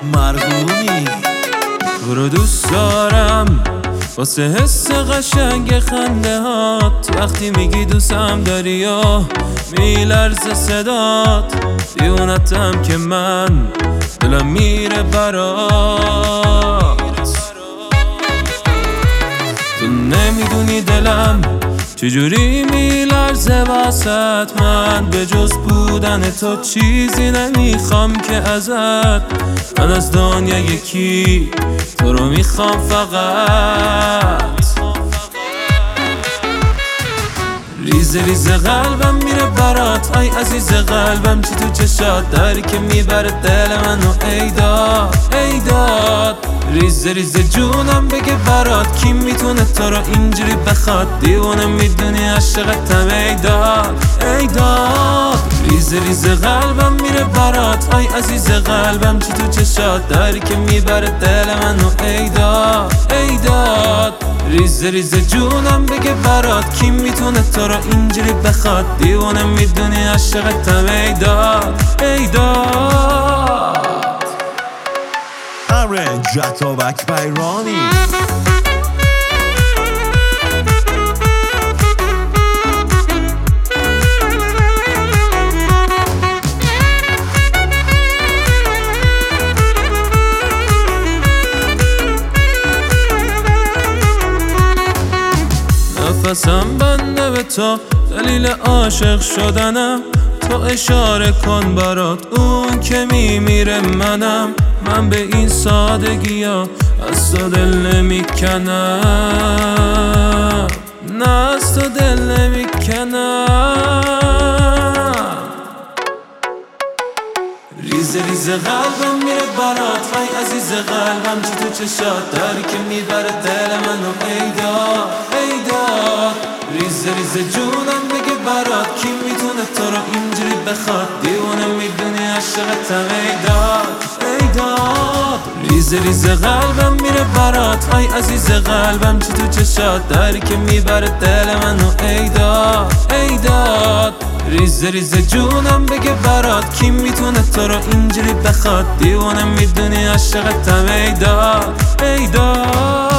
مرغومی تو رو دوست دارم واسه حس قشنگ خنده هات. وقتی میگی دوستم داری یا میلرزه صدات، دیونتم که من دلم میره برات. تو نمیدونی دلم چجوری میلرزه واسط من، به جز بودن تو چیزی نمیخوام که ازت. من از دنیا یکی تو رو میخوام فقط. ریز ریز قلبم میره برات، ای عزیز قلبم چی تو چشات داری که میبره دل منو ای داد ای داد. ریز ریز جونم بگه برات، کی میتونه تو رو اینجوری بخواد. دیوانه میدونی عاشقتم ای داد ای داد. ریز ریز قلبم میره برات، ای عزیز قلبم چی تو چشات داری که میبره دل منو ای داد ای داد. ریز ریز جونم بگه برات، کی میتونه تو رو اینجوری بخواد. دیوانه میدونی عاشقتم ای داد ای داد. Arrange Atoback by Ronnie. نفسم بنده به تو، دلیل عاشق شدنم. تو اشاره کن برات، اون که میمیره منم. من به این سادگی ها از تو دل نمیکنم، نه از تو دل نمیکنم. ریز ریز قلبم میره برات، ای عزیز قلبم چی تو چشات داری که میبره دل منو ای داد ای داد. ریز ریز جونم بگه برات، کی میتونه تو رو اینجوری بخواد. دیوانه میدونی عاشقتم ای داد ای داد. ریز ریز قلبم میره برات، ای عزیز قلبم چی تو چشات داری که میبره دل منو ای داد ای داد. ریز ریز جونم بگه برات، کی میتونه تو رو اینجوری بخواد. دیوانه میدونی عاشقتم ای داد ای داد.